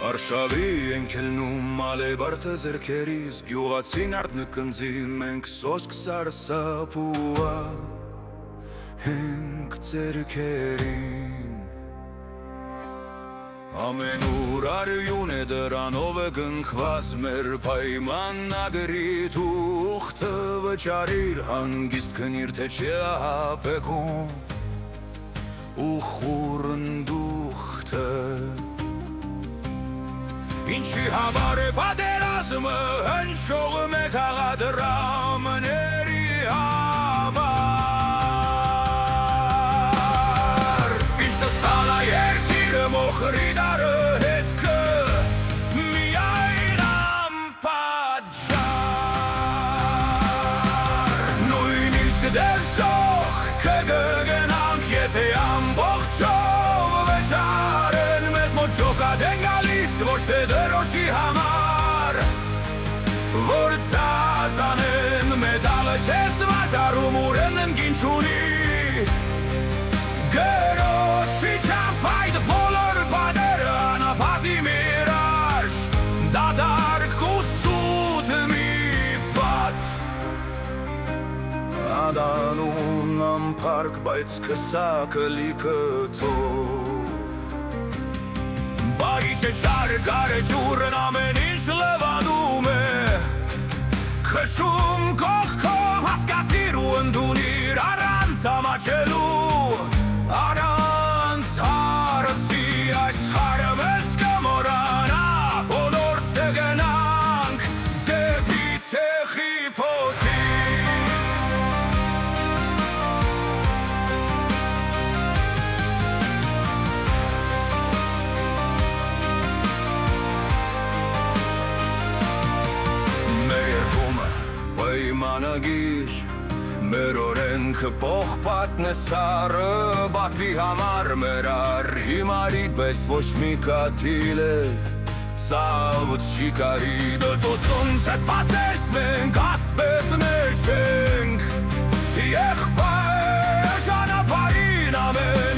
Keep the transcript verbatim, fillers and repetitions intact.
Արշավի ենք ելնում մալեբարդը ձերքերիս, գյուղացին արդնկնձի մենք սոսկ սարսափուա ենք ձերքերին։ Ամեն ուր արյուն է դրանով է գնքված մեր պայմանագրի թուղթը վճարիր, հանգիստ քնիր թե չի ահապեքում ու խուրնդուղթը։ Ինչի համար է պատերազմը հնչողը մեկ աղադրամների համար։ Ինչ տստալ է երկիրը մոխրի դարը հետքը միայն անպատճառ։ Նույնիսկ դերժող կգգնանք, եթե ամբողջով վեժարեն մեզ մոտ ջոկատ են գալիս ոչ թե դրոշի համար, որ ծազանեն մեդալը չես վազարում ուրեն ընգին չունի գրոշի չապ այդ բոլոր բաները անապատի միրաշ դադարք ու սուտ մի պատ ադանուն ամպարկ բայց կսակը լիքը թող Բայի չէ չարը գարը ջուրն ամեն ինչ լվանում է Քշում կողքով հասկասիր ու ընդունիր առանց ամաչելու Առանց հարցի աշխարը մեզ կմորանա Բոլորս կգնանք դեպի ցեխի փոսի Պայմանագիր մեր օրենքը պողպատն է սարը բատվի համար մեր արհիմարիտ պես ոչ մի կաթիլ է ծավդ շիկարի դծոցուն չսպասես մենք ասպետներ չենք եղբայր ժանապարին ամեն